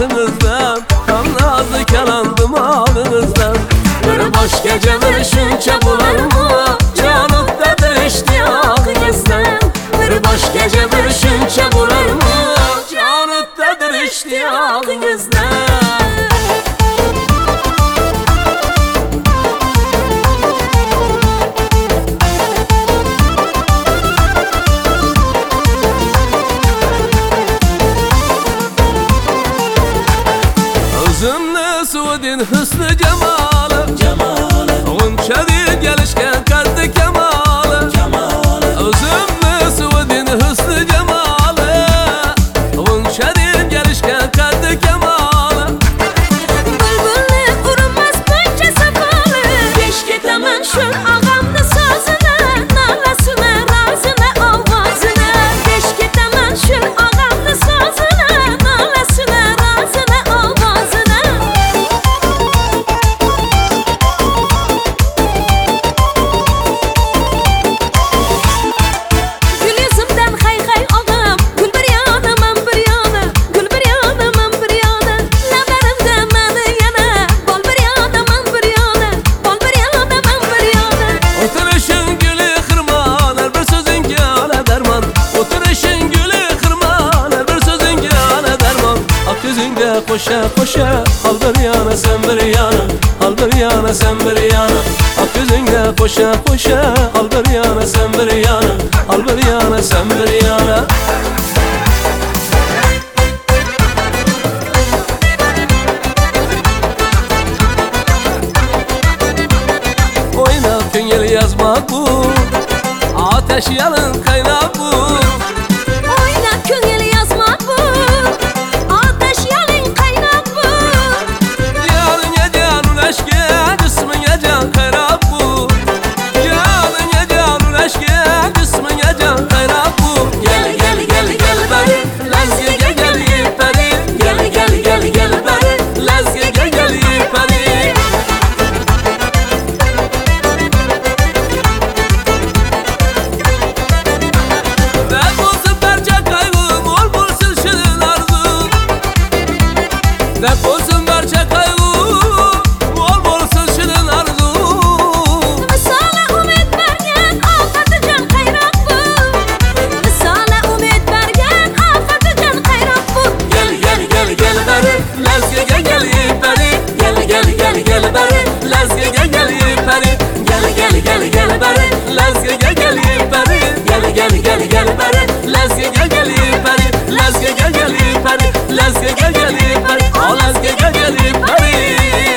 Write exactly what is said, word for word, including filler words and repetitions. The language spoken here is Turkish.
ağzınızdan, nazlı kelandım ağzınızdan. Bir boş gece bir şunça bular mı? Canıptadır iştiyakınızdan. Bir boş gece bir şunça bular mı? Canıptadır iştiyakınızdan. Uzunlu sudin hüsnü cemalı, Gunçadir gelişken kaddi kemalı, Uzunlu sudin hüsnü cemalı, Gunçadir gelişken kaddi kemalı. Bülbüllü kurumaz pençe sakalı, keşke temen şun ağamdı sazına, nalasına, razına, avazına. Keşke temen şun ağamdı sazına, nalasına, razına, avazına. Gül yüzümden hay hay ağam, gül bir yana, men bir yana, gül bir yana, men bir yana. Laberimde meni yana, bol bir yana, men bir yana, bol bir yana, men bir yana. Oturuşun gülü kırman, her bir sözün gâle derman. Oturuşun gülü kırman, her bir sözün gâle derman. Ak yüzünde koşa koşa, al bir yana sen bir yana, al bir yana sen bir yana. Ak yüzünde koşa koşa, al bir yana sen bir yana, al bir yana sen bir yana. Oynap köngel yazmak bu, ateş yalın kaynak bu. Oyna köngel yazmak bu, ateş yalın kaynak bu. Yarın yecanun eşke, cismin yecan kaynak bu. Yarın yecanun eşke, cismin yecan kaynak bu. Gel gel gel gel beri, lazge gel gel yiperi. Gel gel gel gel beri, lazge gel gel yiperi. Dert olsun parça kaygı, bol bulsun şirin arzu. Dert olsun parça kaygı, bol bulsun şirin arzu. Misale umid bergen, afeti can kaynak bu. Misale umid bergen, afeti can kaynak bu. Gel gel gel gel beri, lazge gel gel yiperi. Gel gel gel gel beri, lazge gel gel yiperi. Gel gel gel gel beri, lazge gel gel yiperi. Gel gel gel gel beri, lazge gel gel yiperi. Lazge gel gel yiperi, lazge gel gel yiperi. O lazge gel gel yiperi.